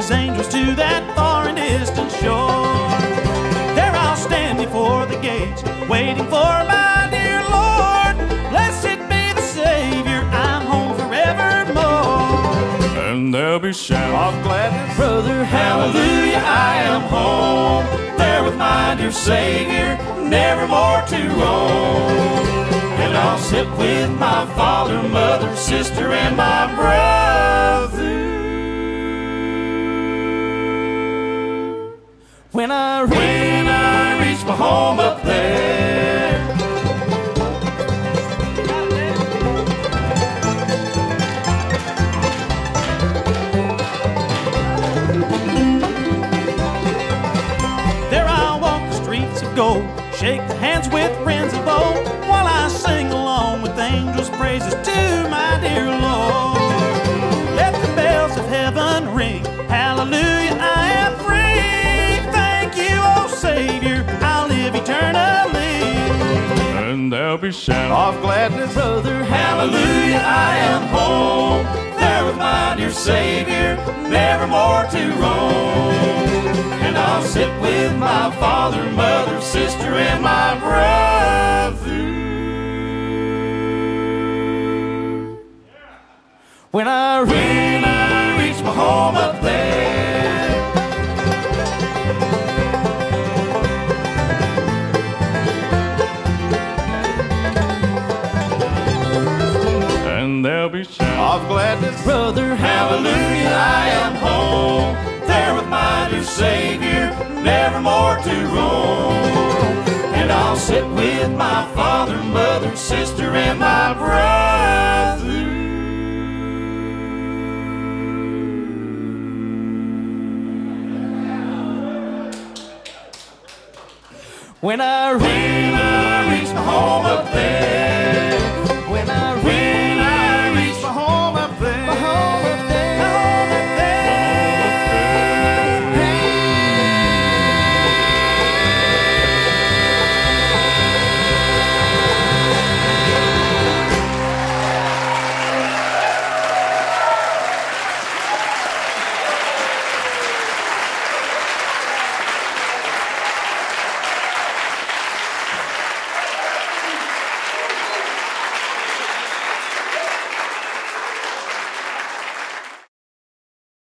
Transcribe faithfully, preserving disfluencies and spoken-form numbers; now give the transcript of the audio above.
his angels to that far and distant shore. There I'll stand before the gates, waiting for my dear Lord. Blessed be the Savior, I'm home forevermore. And there'll be shouts of gladness, brother, hallelujah, I am home, there with my dear Savior, never more to roam. And I'll sit with my father, mother, sister, and my brother when I reach, when I reach my home up there. There I'll walk the streets of gold, shake the hands with friends of old, while I sing along with angels' praises to my dear Lord. Let the bells of heaven ring, hallelujah, I am free. Thank you, oh Savior, I'll live eternally. and there'll be shouts of gladness, brother, hallelujah, I am home, there with my dear Savior, never more to roam. And I'll sit with my father, mother, sister, and my brother when I, when I reach my home up there. and there'll be shouts of gladness, Brother, hallelujah, I am home, there with my dear Savior, never more to roam. And I'll sit with my father, mother, sister, and my brother when I, when I reach my home up there.